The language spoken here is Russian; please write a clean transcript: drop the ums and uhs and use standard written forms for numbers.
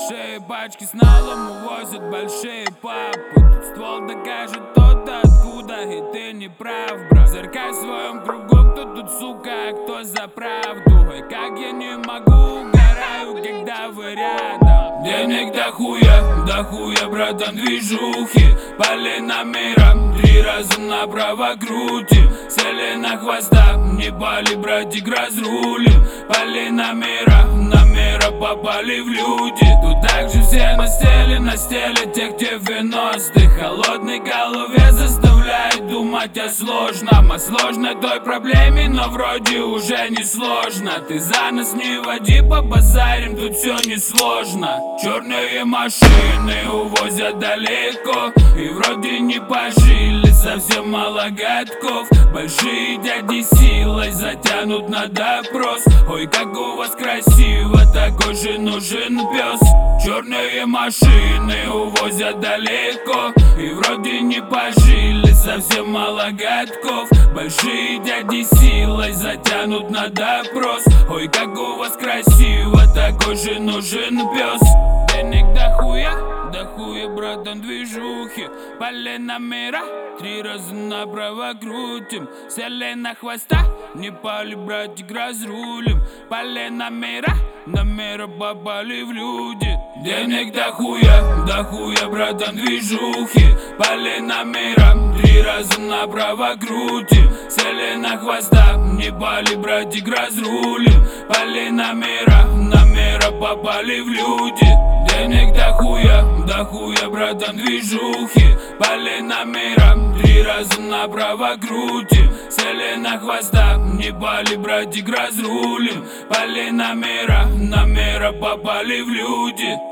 Большие пачки с налом увозят большие папы. Тут ствол докажет тот, откуда, и ты не прав, брат. Зеркай в своем кругу, кто тут сука, а кто за правду. И как я не могу, угораю, когда вы рядом. Денег до хуя, братан, движухи. Полина мира, 3 раза направо крутим. Сели на хвоста, не пали, братик, разрулим. Полина мира, попали в люди. Тут также все на стеле тех 90-х. Холодной голове заставляет думать о сложном. О сложной той проблеме, но вроде уже не сложно. Ты за нас не води, побазарим, тут все несложно. Черные машины увозят далеко, и вроде не пожили совсем мало годков. Большие дяди силой затянут на допрос. Ой, как у вас красиво, такой же нужен пес. Черные машины увозят далеко, и вроде не пожили совсем мало годков. Большие дяди силой затянут на допрос. Ой, как у вас красиво, такой же нужен пес. Денег до хуя, братан, движухи. Полина мира, 3 раза направо крутим. Сели на хвоста, не пали, братик, разрулим. Полина мира, попали в люди. Денег до хуя, братан, движухи. Полина мира, 3 раза направо крутим. Сели на хвоста, не пали, братик, разрулим. Полина мира, попали в люди. Денег до хуя, братан, движухи. Полина мира, 3 раза направо крутим. Сели на хвоста, не пали, братик, разрулим. Полина мира, попали в люди.